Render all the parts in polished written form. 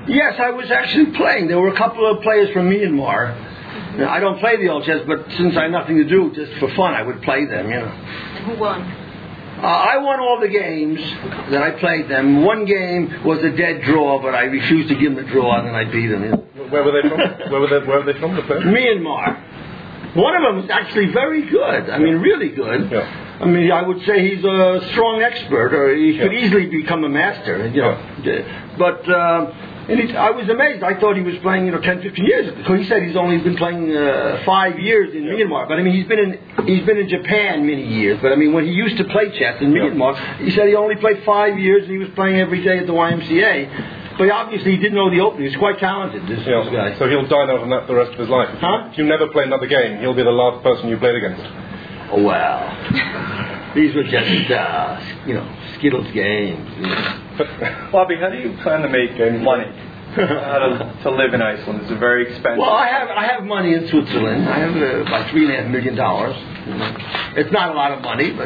Yes, I was actually playing. There were a couple of players from Myanmar. Now, I don't play the old chess, but since I had nothing to do, just for fun, I would play them, you know. And who won? I won all the games that I played them. One game was a dead draw, but I refused to give them a draw, and then I beat them. You know. Where were they from? Where were they from, the players? Myanmar. One of them was actually very good. I mean, really good. Yeah. I mean, I would say he's a strong expert, or he could easily become a master, you know. But I was amazed. I thought he was playing, 10, 15 years. Because he said he's only been playing 5 years in Myanmar. But I mean, he's been in Japan many years. But I mean, when he used to play chess in Myanmar, he said he only played 5 years, and he was playing every day at the YMCA. But obviously, he didn't know the opening. He's quite talented, this guy. So he'll dine out on that the rest of his life. Huh? If you never play another game, he'll be the last person you played against. Oh, well. These were just, Skittles games. You know. Bobby, how do you plan to make money? How to live in Iceland? It's a very expensive. Well, I have money in Switzerland. I have about $3.5 million. It's not a lot of money, but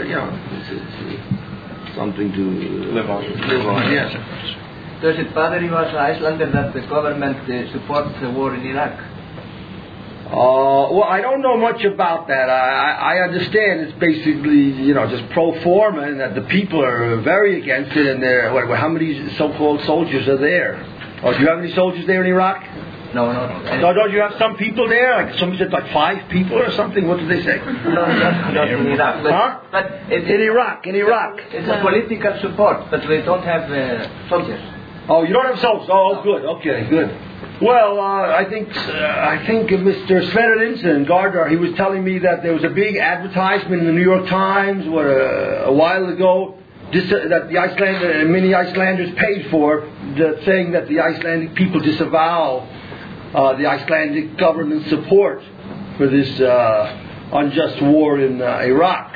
it's something to live on. Yes. Does it bother you as an Icelander that the government supports the war in Iraq? Well, I don't know much about that. I understand it's basically, just pro forma, and that the people are very against it. And how many so-called soldiers are there? Oh, do you have any soldiers there in Iraq? No. So don't you have some people there? Like somebody said, like 5 people or something. What did they say? No, not in Iraq. But in Iraq. It's a political support, but we don't have soldiers. Oh, you don't have soldiers. Oh, good. Okay, good. Well, I think Mr. Svenninson Gardner, he was telling me that there was a big advertisement in the New York Times a while ago that the many Icelanders paid for, saying that the Icelandic people disavow the Icelandic government's support for this unjust war in Iraq.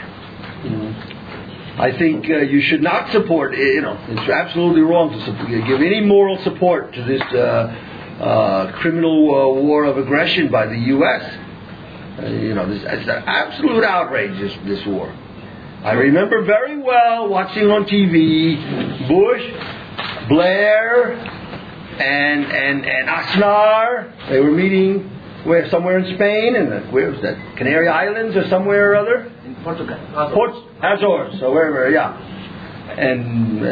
I think you should not support. It's absolutely wrong to give any moral support to this criminal war of aggression by the U.S. It's an absolute outrage. This war. I remember very well watching on TV Bush, Blair, and Aznar. They were meeting somewhere in Spain, and where was that? Canary Islands or somewhere or other? In Portugal. Azores, or wherever, yeah. And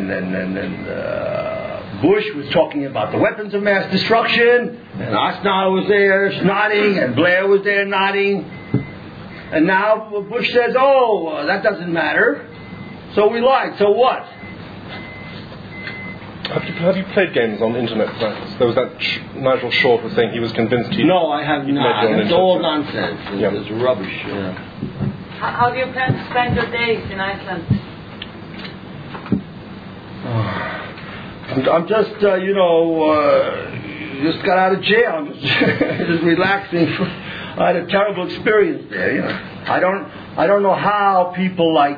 Bush was talking about the weapons of mass destruction, and Aznar was there nodding, and Blair was there nodding. And now Bush says, that doesn't matter. So we lied. So what? Have you played games on internet sites? There was that Nigel Short was saying he was convinced he... No, I have not. It's all nonsense. It's rubbish. Yeah. How do you plan to spend your days in Iceland? I'm just, just got out of jail. I'm just relaxing. I had a terrible experience there. I don't know how people like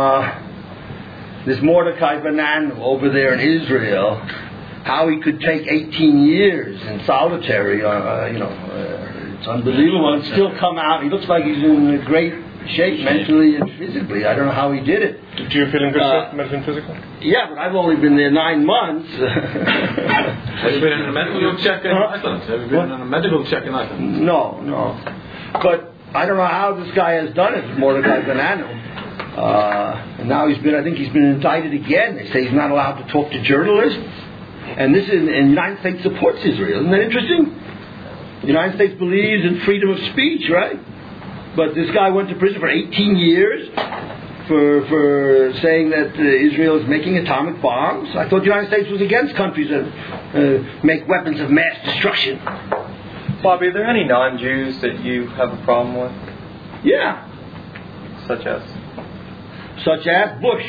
this Mordecai Banan over there in Israel, how he could take 18 years in solitary. It's unbelievable, and still come out. He looks like he's in great shape mentally and physically. I don't know how he did it. Do you feel in good shape, mentally and physically? Yeah, but I've only been there 9 months. Have you been in a medical check in Iceland? Have you been in a medical check in Iceland? No. But I don't know how this guy has done it, Mordecai Banano. And now I think he's been indicted again. They say he's not allowed to talk to journalists. And this is, and the United States supports Israel. Isn't that interesting? The United States believes in freedom of speech, right? But this guy went to prison for 18 years for saying that Israel is making atomic bombs. I thought the United States was against countries that make weapons of mass destruction. Bobby, are there any non-Jews that you have a problem with? Yeah. Such as Bush.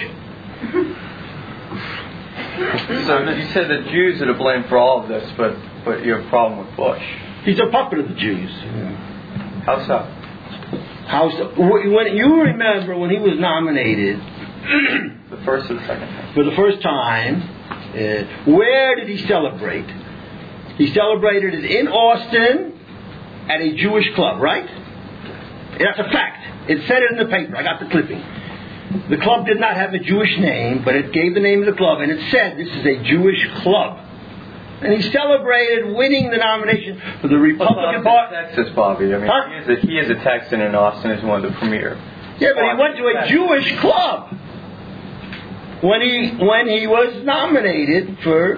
So you said that Jews are to blame for all of this, but you have a problem with Bush. He's a puppet of the Jews. How so? When you remember when he was nominated the first or the second time? For the first time, where did he celebrate? He celebrated it in Austin at a Jewish club, right? That's a fact. It said it in the paper. I got the clipping. The club did not have a Jewish name, but it gave the name of the club, and it said this is a Jewish club. And he celebrated winning the nomination for the Republican Party. Texas, Bobby. I mean, Huh? he is a Texan, and Austin is one of the premier. Yeah, but he went to a Jewish club when he was nominated for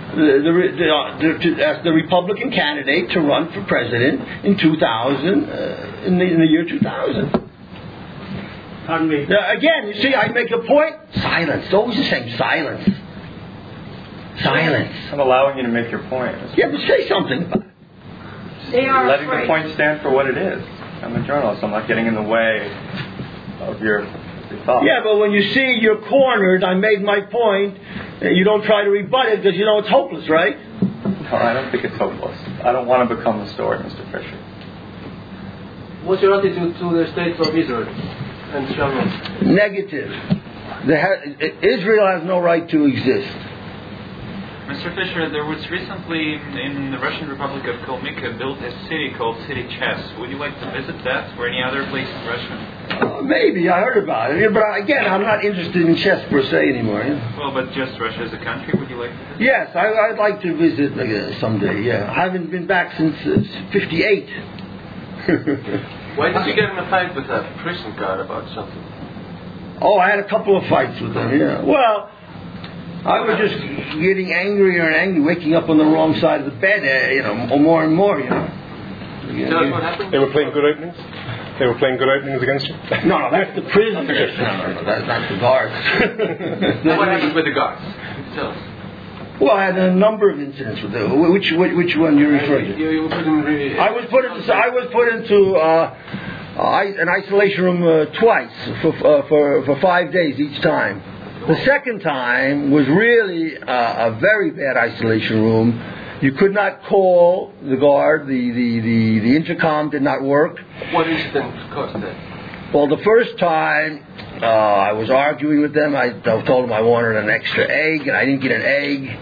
as the Republican candidate to run for president in 2000, in the year 2000. Pardon me. Again, you see, I make a point. Silence. It's always the same. Silence. Silence. I'm allowing you to make your point. Yeah, but say something about it. They are Letting afraid. the point stand for what it is. I'm a journalist. I'm not getting in the way of your thoughts. Yeah, but when you see you're cornered, I made my point, you don't try to rebut it because you know it's hopeless, right? No, I don't think it's hopeless. I don't want to become the story, Mr. Fisher. What's your attitude to the state of Israel and Sharon? Negative. Israel has no right to exist. Mr. Fisher, there was recently in the Russian Republic of Kalmykia built a city called City Chess. Would you like to visit that or any other place in Russia? Maybe, I heard about it. But again, I'm not interested in chess per se anymore. Yeah? Well, but just Russia as a country, would you like to visit? Yes, I'd like to visit someday, yeah. I haven't been back since 58. Why did you get in a fight with that prison guard about something? Oh, I had a couple of fights with them, yeah. Well, I was just getting angrier and angry, waking up on the wrong side of the bed, more and more, Tell us what happened? They were playing good openings? They were playing good openings against you? No, that's the prisoners. No, that's not the guards. What happened with the guards? Tell us. Well, I had a number of incidents with them. Which one you're referring to? You couldn't really... I was put into an isolation room twice for 5 days each time. The second time was really a very bad isolation room. You could not call the guard. The intercom did not work. What incident caused that? Well, the first time I was arguing with them. I told them I wanted an extra egg, and I didn't get an egg.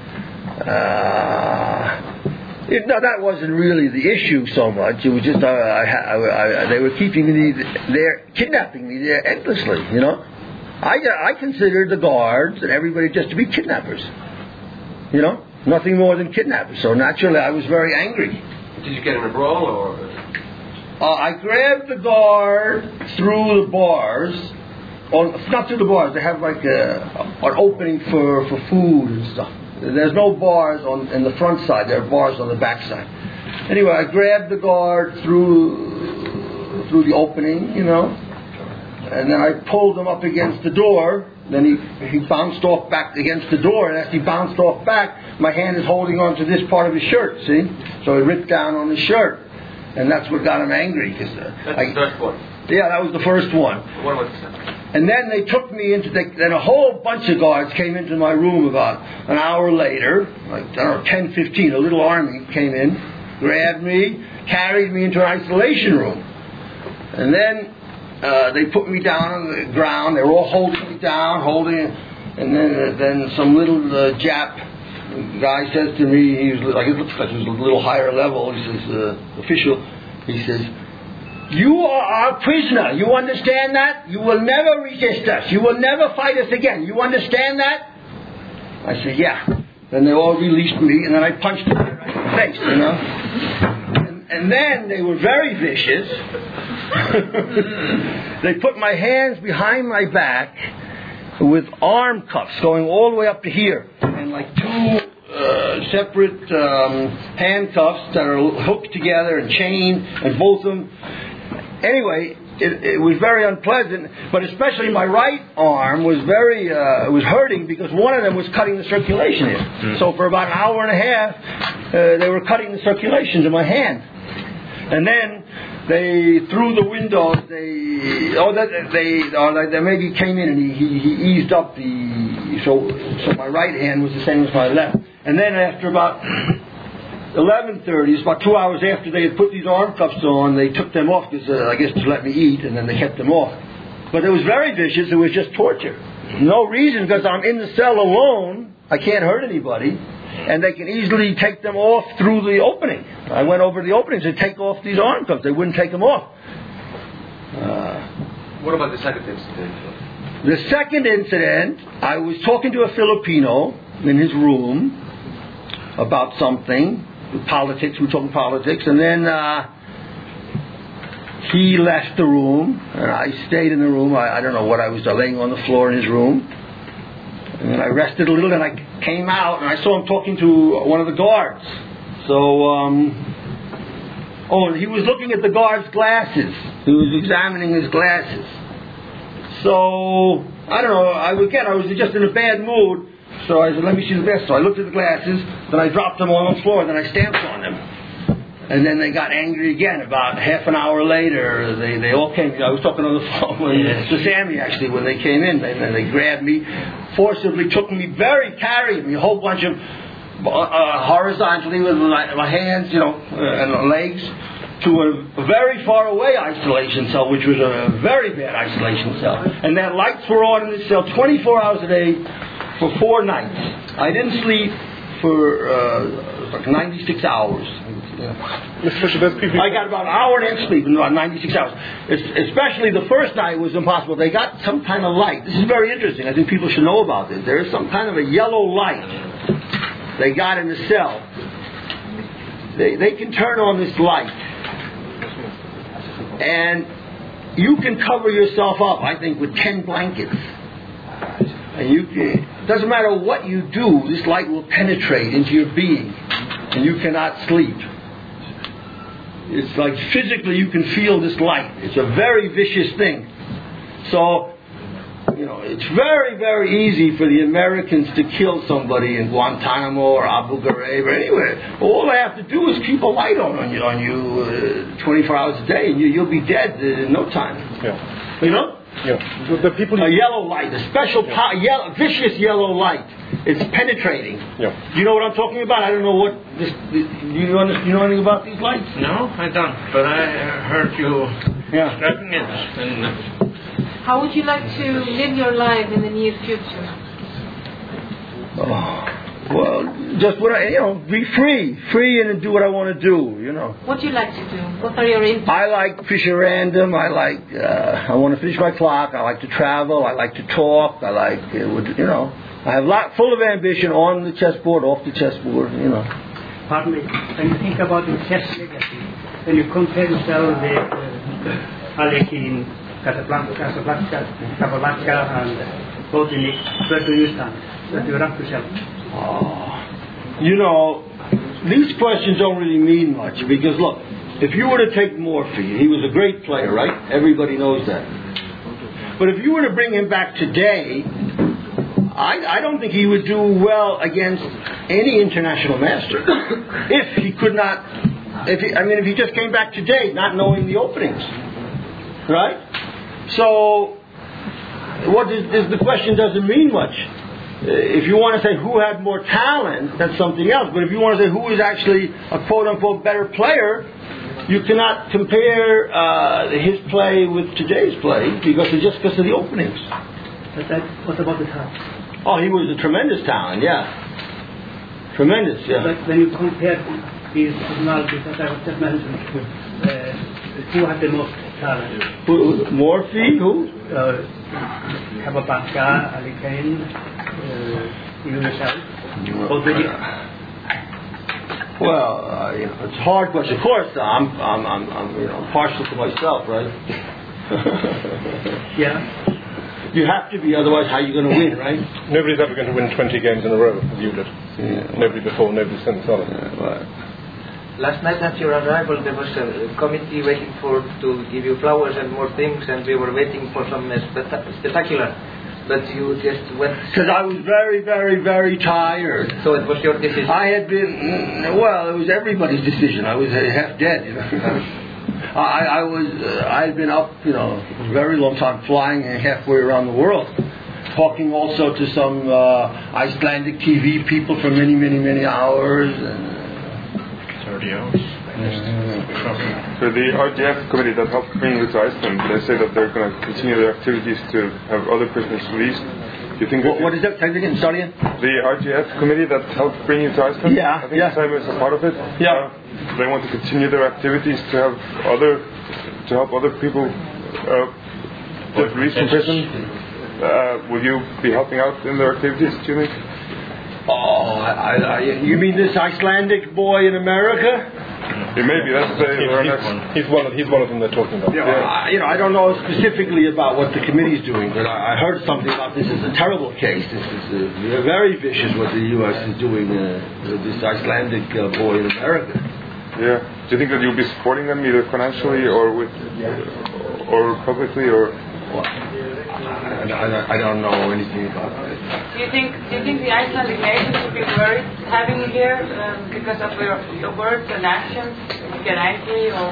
No, that wasn't really the issue so much. It was just they were keeping me there, kidnapping me there endlessly. You know, I considered the guards and everybody just to be kidnappers. You know, nothing more than kidnappers. So naturally, I was very angry. Did you get in a brawl or? I grabbed the guard through the bars. Not through the bars. They have like an opening for food and stuff. There's no bars in the front side. There are bars on the back side. Anyway, I grabbed the guard through the opening, you know, and then I pulled him up against the door. Then he bounced off back against the door, and as he bounced off back, my hand is holding on to this part of his shirt. See, so he ripped down on his shirt, and that's what got him angry. That's the first one. Yeah, that was the first one. What was the second? And then they took me then a whole bunch of guards came into my room about an hour later, like, I don't know, 10, 15, a little army came in, grabbed me, carried me into an isolation room. And then they put me down on the ground. They were all holding me down, and then some little Jap guy says to me, he was like, it looks like he was a little higher level, he says, official, he says, "You are our prisoner. You understand that? You will never resist us. You will never fight us again. You understand that?" I said, "Yeah." Then they all released me, and then I punched them right in the face, you know. And then they were very vicious. They put my hands behind my back with arm cuffs going all the way up to here, and like two separate handcuffs that are hooked together and chained, and both of them. Anyway, it was very unpleasant, but especially my right arm was was hurting because one of them was cutting the circulation in. So for about an hour and a half, they were cutting the circulation to my hand. And then they, through the windows, they maybe came in and he eased up so my right hand was the same as my left. And then after about 11:30, it's about 2 hours after they had put these arm cuffs on, they took them off because I guess to let me eat, and then they kept them off. But it was very vicious. It was just torture. No reason, because I'm in the cell alone. I can't hurt anybody, and they can easily take them off through the opening. I went over the openings to take off these arm cuffs. They wouldn't take them off. What about the second incident? The second incident, I was talking to a Filipino in his room. about something, politics. We were talking politics, and then he left the room, and I stayed in the room. I don't know what I was laying on the floor in his room, and then I rested a little, and I came out, and I saw him talking to one of the guards. So, he was looking at the guard's glasses. He was examining his glasses. So, I don't know, I was just in a bad mood, so I said, let me see the glasses. So I looked at the glasses, then I dropped them on the floor, then I stamped on them. And then they got angry again. About half an hour later, they all came. I was talking on the phone to Sammy, actually, when they came in. And they grabbed me, forcibly took me, carried me, a whole bunch of horizontally with my hands, and legs, to a very far away isolation cell, which was a very bad isolation cell. And that lights were on in this cell 24 hours a day for 4 nights. I didn't sleep for like 96 hours. Mr. Fisher, there's people... I got about an hour and a half sleep in about 96 hours. Especially the first night was impossible. They got some kind of light. This is very interesting. I think people should know about this. There is some kind of a yellow light they got in the cell. They can turn on this light, and you can cover yourself up, I think, with 10 blankets. And it doesn't matter what you do, this light will penetrate into your being, and you cannot sleep. It's like physically you can feel this light. It's a very vicious thing. So, it's very, very easy for the Americans to kill somebody in Guantanamo or Abu Ghraib or anywhere. All they have to do is keep a light on you 24 hours a day, and you'll be dead in no time. Yeah. Yeah. The people... A yellow light, a special, vicious yellow light. It's penetrating. Yeah. Do you know what I'm talking about? I don't know what this... Do you know anything about these lights? No, I don't. But I heard you describing it. How would you like to live your life in the near future? Well, just be free and do what I want to do. What do you like to do? What are your interests? I like fishing random. I want to finish my clock. I like to travel. I like to talk. I like, I have full of ambition on the chessboard, off the chessboard. Pardon me. When you think about your chess legacy, when you compare yourself with Alekhine, Casablanca, and Botvinnik, where do you stand? Where do you rank yourself? These questions don't really mean much, because look, if you were to take Morphy, he was a great player, right? Everybody knows that. But if you were to bring him back today, I don't think he would do well against any international master. If he could not, if he just came back today not knowing the openings, right? So, the question doesn't mean much. If you want to say who had more talent, that's something else. But if you want to say who is actually a quote-unquote better player, you cannot compare his play with today's play because of the openings. But what about the talent? Oh, he was a tremendous talent, yeah. Tremendous, yeah. But when you compare these personalities that I just mentioned, who had the most talent? Morphy? Who? Capablanca, Alekhine, you yourself. Well, it's a hard question. Of course, I'm partial to myself, right? Yeah. You have to be, otherwise how are you going to win, right? Nobody's ever going to win 20 games in a row, as you did. Yeah. Nobody before, nobody since, are they? Last night at your arrival, there was a committee waiting to give you flowers and more things, and we were waiting for some spectacular. But you just went... Because I was very, very, very tired. So it was your decision? I had been... Well, it was everybody's decision. I was half dead, I had been up, a very long time, flying halfway around the world. Talking also to some Icelandic TV people for many, many, many hours. 30 hours. So the RGF committee that helped bring you to Iceland, they say that they're going to continue their activities to have other prisoners released. Do you think what is that? Say it again. Start again. The RGF committee that helped bring you to Iceland? Yeah. I think Simon is a part of it. Yeah. They want to continue their activities to help other people get released from prison. Will you be helping out in their activities, do you think? You mean this Icelandic boy in America? Maybe that's our next. He's one of them they're talking about. I don't know specifically about what the committee's doing, but I heard something about this as a terrible case. This is very vicious what the U.S. is doing with this Icelandic boy in America. Yeah. Do you think that you'll be supporting them either financially or publicly or? I don't know anything about it. Do you think the Icelandic nation should be worried having you here because of your words and actions? You get angry or?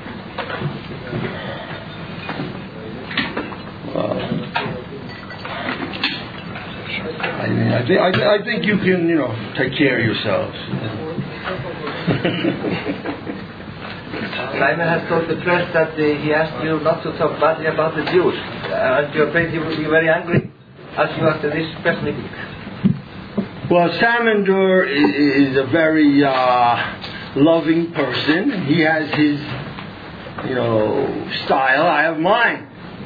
I think you can, take care of yourselves. Simon has told the press that he asked you not to talk badly about the Jews. And you're afraid he will be very angry as you after this press meeting. Well, Salmander is a very loving person. He has his, style. I have mine.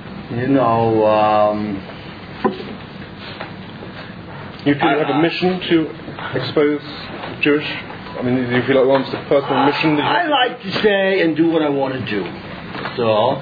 You feel you have a mission to expose Jewish? I mean, do you feel like one's a personal mission? I like to say and do what I want to do. So,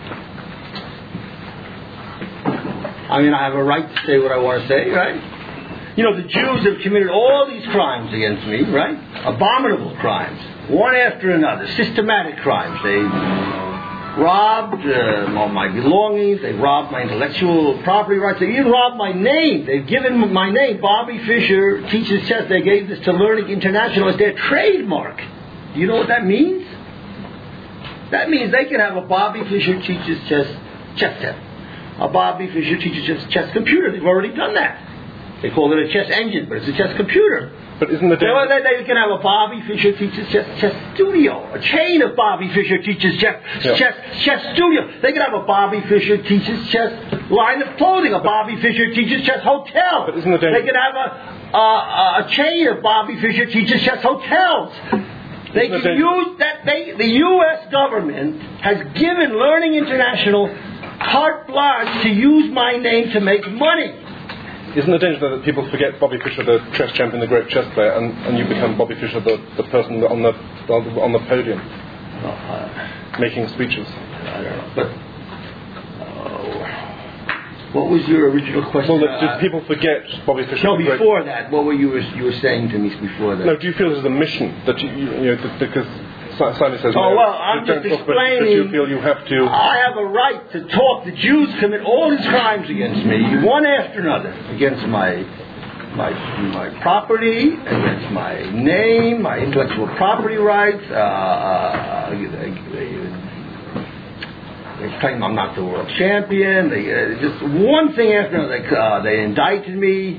I have a right to say what I want to say, right? The Jews have committed all these crimes against me, right? Abominable crimes. One after another. Systematic crimes. They robbed my belongings. They robbed my intellectual property rights. They even robbed my name. They've given my name, Bobby Fischer Teaches Chess. They gave this to Learning International as their trademark. Do you know what that means? That means they can have a Bobby Fischer Teaches Chess set. A Bobby Fischer Teaches Chess computer. They've already done that. They call it a chess engine, but it's a chess computer. But isn't the they can have a Bobby Fischer Teaches Chess studio, a chain of Bobby Fischer Teaches chess studio. They can have a Bobby Fischer Teaches Chess line of clothing, a Bobby Fischer Teaches Chess hotel. But isn't the they can have a chain of Bobby Fischer Teaches Chess hotels. They can use that. The U.S. government has given Learning International carte blanche to use my name to make money. Isn't the danger that people forget Bobby Fischer, the chess champion, the great chess player, and you become Bobby Fischer, the person on the podium, making speeches? I don't know. But what was your original question? Well, did people forget Bobby Fischer? No, before that, what were you were saying to me before that? No, do you feel there's a mission that because Simon says, I'm just explaining. But you feel you have to. I have a right to talk. The Jews commit all these crimes against me, one after another, against my property, against my name, my intellectual property rights. They claim I'm not the world champion. They just one thing after another. They indicted me.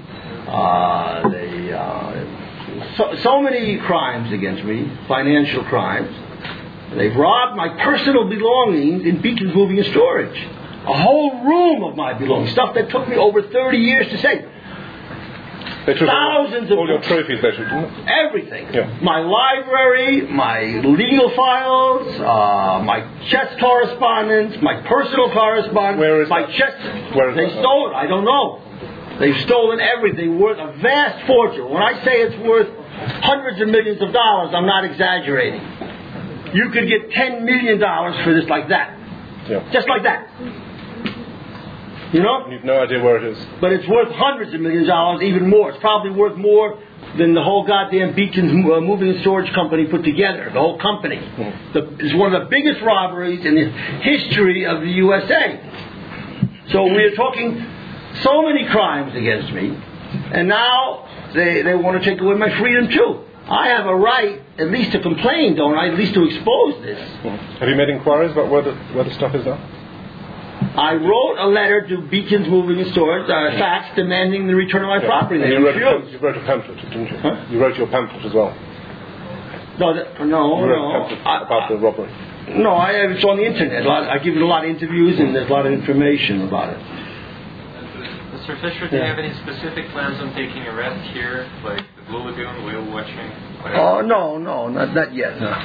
So many crimes against me, financial crimes. They've robbed my personal belongings in Beacon's Moving and Storage. A whole room of my belongings, stuff that took me over 30 years to save. They took thousands of all your trophies, they took, didn't they? Everything. Yeah. My library, my legal files, my chess correspondence, my personal correspondence. Where is my that? chess? Where is they that? stole it. I don't know. They've stolen everything, worth a vast fortune. When I say it's worth hundreds of millions of dollars, I'm not exaggerating. You could get $10 million for this like that. Yeah. Just like that. You know? You've no idea where it is. But it's worth hundreds of millions of dollars, even more. It's probably worth more than the whole goddamn Beacon's Moving and Storage Company put together. The whole company. It's one of the biggest robberies in the history of the USA. So we're talking so many crimes against me, and now they want to take away my freedom too. I have a right, at least to complain, don't I? At least to expose this. Have you made inquiries about where the stuff is now? I wrote a letter to Beacon's Moving and Storage, fax demanding the return of my property. And they you refused. wrote a pamphlet, didn't you? Huh? You wrote your pamphlet as well. No. You wrote a pamphlet about the robbery. No, it's on the internet. I give it a lot of interviews, and there's a lot of information about it. Mr. Fischer, do you have any specific plans on taking a rest here, like the Blue Lagoon, whale watching, whatever? Oh, no, not yet. No.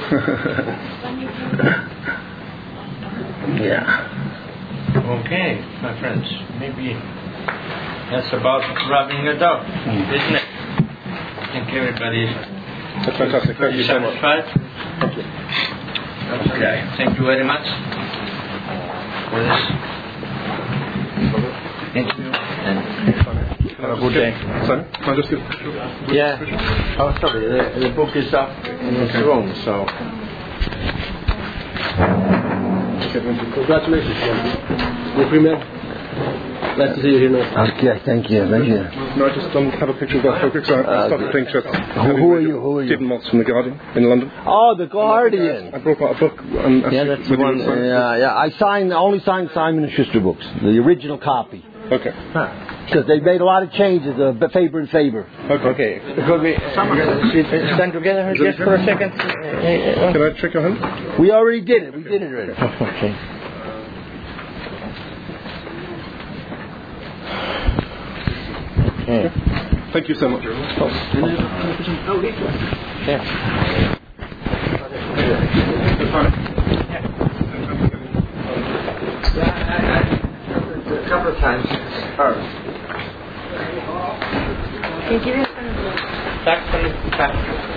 Yeah. Okay, my friends. Maybe that's about wrapping it up, isn't it? think everybody is That's fantastic. Thank you so much. satisfied. Thank you. Okay. Thank you very much for this interview and have a good day. Sorry? Can I just get... Yeah. Oh, sorry. The book is up in its room, so. Congratulations, John. Your premier. Glad to see you here now. Okay, thank you. Thank you. No, I just have a picture of that book. So I started playing chess. Who are you? Who are you? Stephen Moss from The Guardian in London. Oh, The Guardian. I brought out a book. Yeah, that's the one. Yeah. I only signed Simon and Schuster books, the original copy. Okay. Because they made a lot of changes, Faber and Faber. Okay. Could we stand together just for a second? Can I shake your hand? We already did it. We did it already. Okay. Okay. Thank you so much. Yeah. A couple of times. Tack så mycket.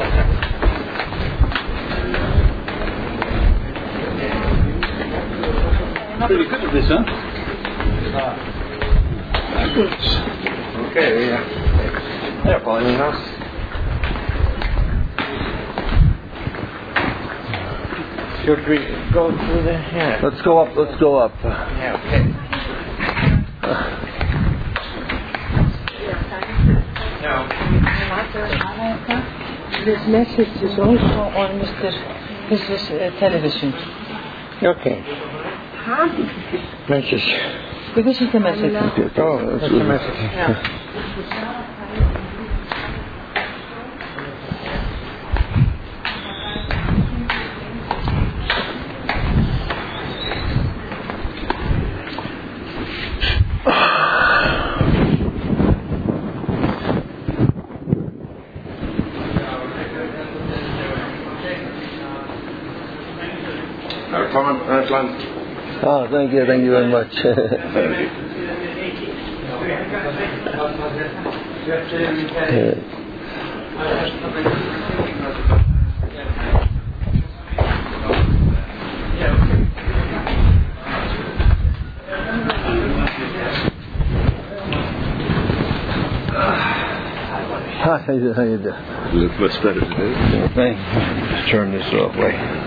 Pretty good at this, huh? Okay, yeah. They're following us. Should we go through the... Yeah. Let's go up. Let's go up. Yeah, okay. Now, this message is also on Mr. His television. okay. Huh? Message. This is the message. Oh, that's the message. Yeah. Come on, Iceland. Oh, thank you very much. How you doing? You look much better today. Thank you. Just turn this away.